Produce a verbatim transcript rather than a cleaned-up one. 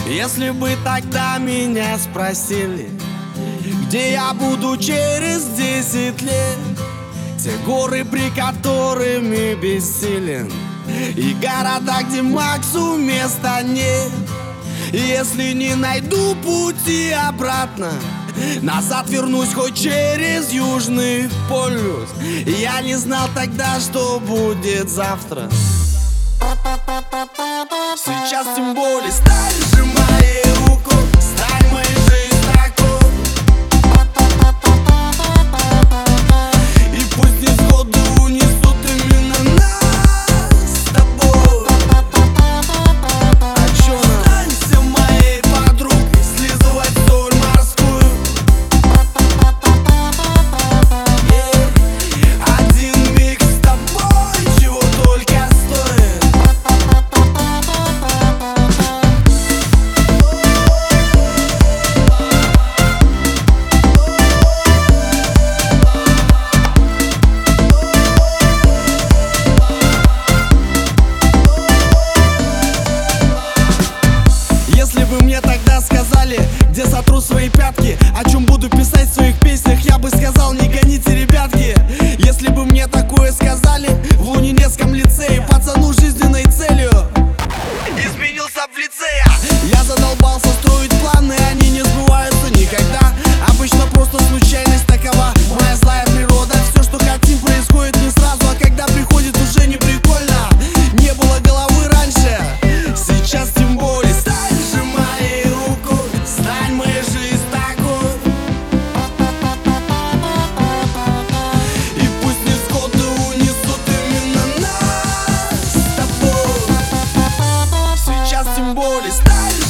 Если бы тогда меня спросили, где я буду через десять лет, те горы, при которыми бессилен, и города, где Максу места нет. Если не найду пути обратно, назад вернусь хоть через Южный полюс. Я не знал тогда, что будет завтра. Сейчас тем более стань же моей рукой, стань моей жизнью такой. И пусть невзгоды унесут именно нас с тобой. А чё нам? Останься моей подругой, слизывать соль морскую. Yeah. Один миг с тобой, чего только стоит. Если бы мне тогда сказали, где сотру свои пятки, о чем буду писать в своих песнях, я бы сказал: не гоните, ребятки. Если бы мне такое сказали в Лунинецком лицее, пацану жизненной целью изменился в лицее. Я задолбался строить планы, они не сбываются никогда. Обычно просто случайность такова, моя злая природа. Все, что хотим, происходит не сразу, а когда приходит, уже не прикольно. Не было головы раньше, сейчас тем более. Стань же моей рукой, стань моей жизнью такой. И пусть невзгоды унесут именно нас с тобой. Сейчас тем более. Стань